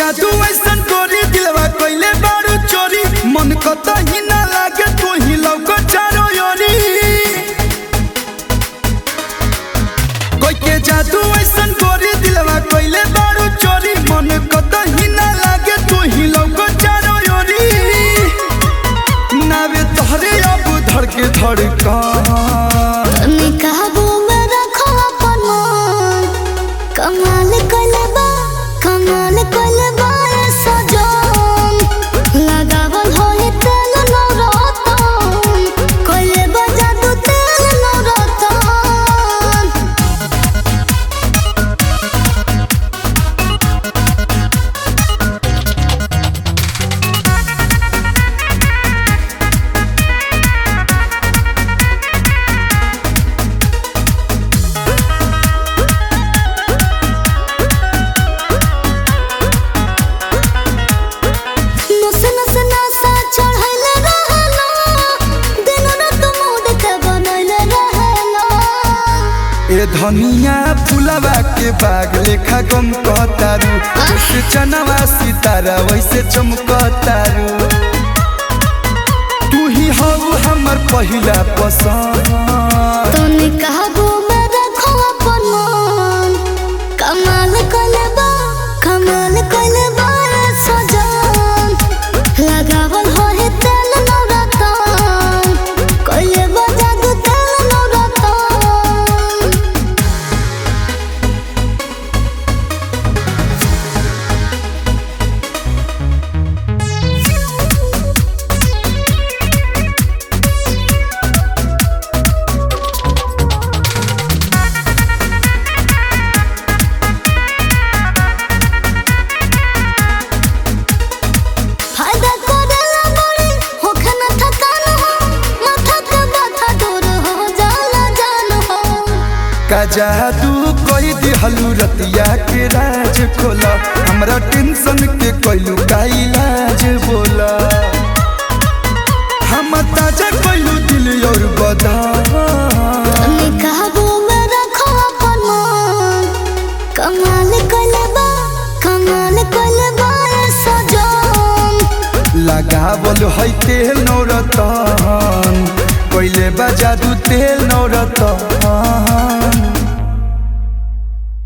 जादू ऐसन गोरी दिलवा कइले बारू चोरी मन कतही ना लागे तू ही लौको चारो योरी कोई के जादू ऐसन गोरी दिलवा कइले बारू चोरी मन कतही ना लागे तू ही लौको चारो योरी नावे तोहरे अब धड़के धड़कन निकाबू में रखो अपन मन कमाल कइले बा सजन लगावल होई तेल नौरतन कइले बा जादू तेल नौरतन ए धनिया फुलवा के बाग लेखा गम कहतारू जैसे चनवा सितारा वैसे चमकतारू तू ही हो हमर पहिला पसंद तो निकाबू में रखो अपन मन कमाल कइले बा सजन लगावल होई तेल नौरतन कइले बा जादू तेल नौरतन का जादू कोई दिहलू रतिया के राज खोला हमरा टेंशन के कोइलू का इलाज बोला हम ताजा कोइलू दिल और बदन निकाबू में रखो अपन मन कमाल कइले बा सजन लगावल है तेल नौरतन कोइले बा जादू तेल नौरतन।